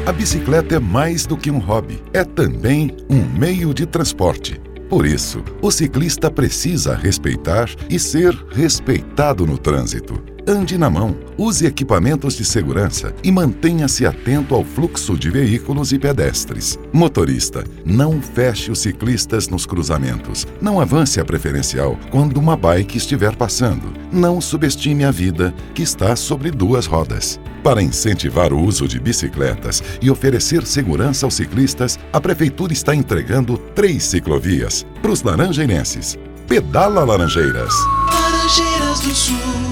A bicicleta é mais do que um hobby, é também um meio de transporte. Por isso, o ciclista precisa respeitar e ser respeitado no trânsito. Ande na mão, use equipamentos de segurança e mantenha-se atento ao fluxo de veículos e pedestres. Motorista, não feche os ciclistas nos cruzamentos. Não avance a preferencial quando uma bike estiver passando. Não subestime a vida que está sobre duas rodas. Para incentivar o uso de bicicletas e oferecer segurança aos ciclistas, a Prefeitura está entregando 3 ciclovias para os laranjeirenses. Pedala Laranjeiras! Laranjeiras do Sul.